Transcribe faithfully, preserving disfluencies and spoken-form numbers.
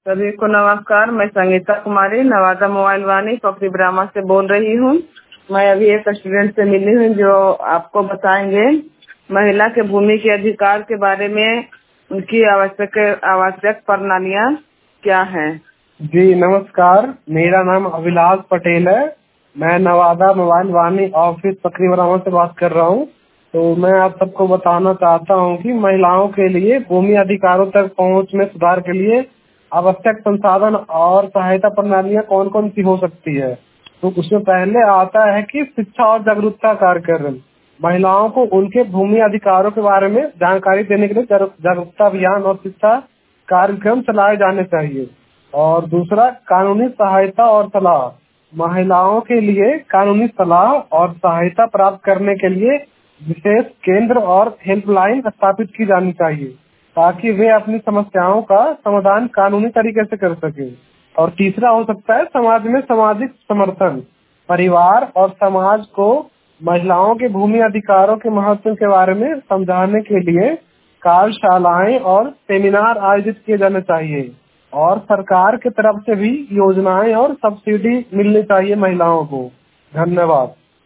सभी को नमस्कार। मैं संगीता कुमारी नवादा मोबाइल वाणी पकड़ी ब्राह्मण से बोल रही हूँ। मैं अभी एक स्टूडेंट से मिली हूँ जो आपको बताएंगे महिला के भूमि के अधिकार के बारे में, उनकी आवश्यक आवश्यक प्रणालियाँ क्या हैं। जी नमस्कार, मेरा नाम अभिलाष पटेल है। मैं नवादा मोबाइल वाणी ऑफिस पकड़ी ब्राह्मण से बात कर रहा हूँ। तो मैं आप सबको बताना चाहता हूँ कि महिलाओं के लिए भूमि अधिकारों तक पहुँच में सुधार के लिए आवश्यक संसाधन और सहायता प्रणालियाँ कौन कौन सी हो सकती है। तो उसमें पहले आता है कि शिक्षा और जागरूकता कार्यक्रम। महिलाओं को उनके भूमि अधिकारों के बारे में जानकारी देने के लिए जागरूकता अभियान और शिक्षा कार्यक्रम चलाए जाने चाहिए। और दूसरा, कानूनी सहायता और सलाह। महिलाओं के लिए कानूनी सलाह और सहायता प्राप्त करने के लिए विशेष केंद्र और हेल्पलाइन स्थापित की जानी चाहिए ताकि वे अपनी समस्याओं का समाधान कानूनी तरीके से कर सके। और तीसरा हो सकता है समाज में सामाजिक समर्थन। परिवार और समाज को महिलाओं के भूमि अधिकारों के महत्व के बारे में समझाने के लिए कार्यशालाएं और सेमिनार आयोजित किए जाने चाहिए। और सरकार की तरफ से भी योजनाएं और सब्सिडी मिलनी चाहिए महिलाओं को। धन्यवाद।